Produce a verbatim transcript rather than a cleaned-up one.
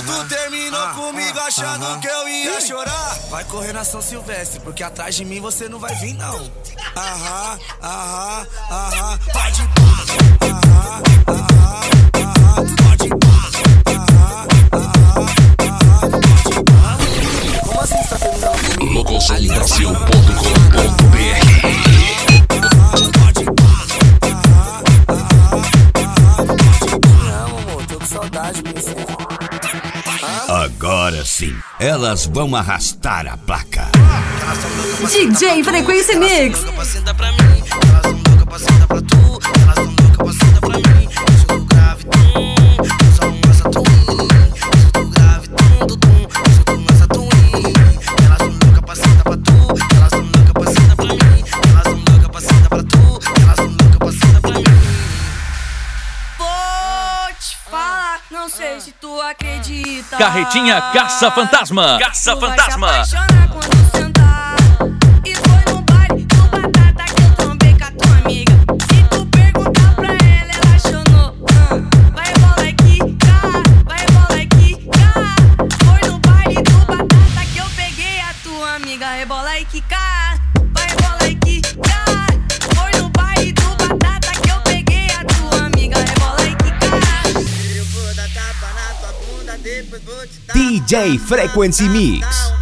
tu terminou comigo achando que eu ia chorar. Vai correr na São Silvestre, porque atrás de mim você não vai vir não. Aham, aham, aham, pode pá. Aham, aham, aham, pode pá. Aham, aham, aham, pode pá. Como assim você tá terminando comigo? Locosom Brasil ponto com ponto b r. Agora sim, elas vão arrastar a placa. D J Frequency Mix. Não sei se tu acredita. Carretinha Caça Fantasma. Caça Fantasma. Vai se apaixonar quando sentar. E foi no baile do Batata que eu trombei com a tua amiga. Se tu perguntar pra ela, ela chonou. Vai bola e quica, vai bola e quica. Foi no baile do Batata que eu peguei a tua amiga. Rebola e quica, vai bola e quica. Foi no baile do Batata que eu peguei a tua amiga. Rebola e quica. D J Frequency Mix.